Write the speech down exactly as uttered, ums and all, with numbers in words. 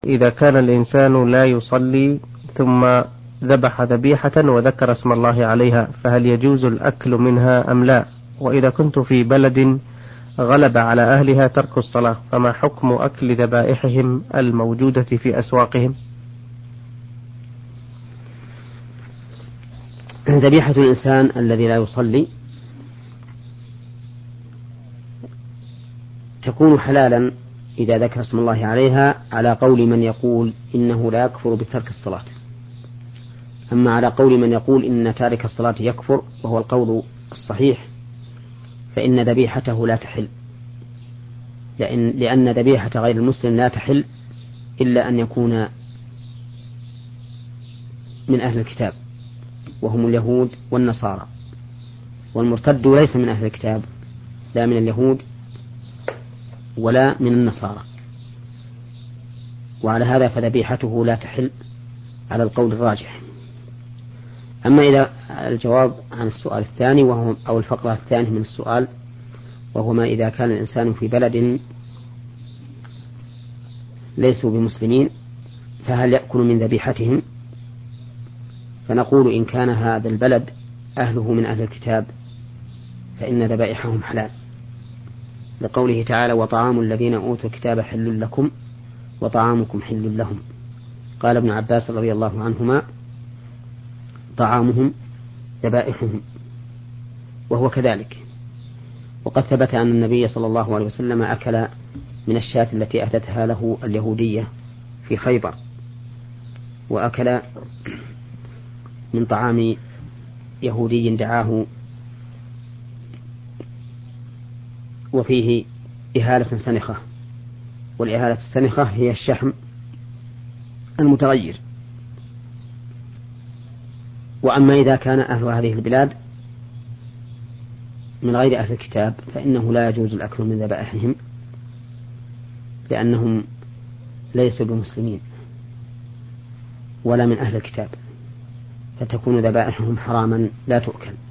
إذا كان الإنسان لا يصلي ثم ذبح ذبيحة وذكر اسم الله عليها فهل يجوز الأكل منها أم لا؟ وإذا كنت في بلد غلب على أهلها ترك الصلاة فما حكم أكل ذبائحهم الموجودة في أسواقهم؟ ذبيحة الإنسان الذي لا يصلي تكون حلالا إذا ذكر اسم الله عليها على قول من يقول إنه لا يكفر بترك الصلاة. أما على قول من يقول إن تارك الصلاة يكفر وهو القول الصحيح فإن ذبيحته لا تحل، لأن, لأن ذبيحة غير المسلم لا تحل إلا أن يكون من أهل الكتاب وهم اليهود والنصارى، والمرتد ليس من أهل الكتاب لا من اليهود ولا من النصارى، وعلى هذا فذبيحته لا تحل على القول الراجح. أما إذا الجواب عن السؤال الثاني وهو أو الفقرة الثانية من السؤال وهو ما إذا كان الإنسان في بلد ليسوا بمسلمين فهل يأكل من ذبيحتهم؟ فنقول إن كان هذا البلد أهله من أهل الكتاب فإن ذبائحهم حلال، لقوله تعالى وطعام الذين أوتوا الكتاب حل لكم وطعامكم حل لهم. قال ابن عباس رضي الله عنهما طعامهم ذبائحهم، وهو كذلك. وقد ثبت أن النبي صلى الله عليه وسلم أكل من الشاة التي أهدتها له اليهودية في خيبر، وأكل من طعام يهودي دعاه وفيه إهالة سنخة، والإهالة السنخة هي الشحم المتغير. وأما إذا كان أهل هذه البلاد من غير أهل الكتاب فإنه لا يجوز الأكل من ذبائحهم لأنهم ليسوا بمسلمين ولا من أهل الكتاب، فتكون ذبائحهم حراما لا تؤكل.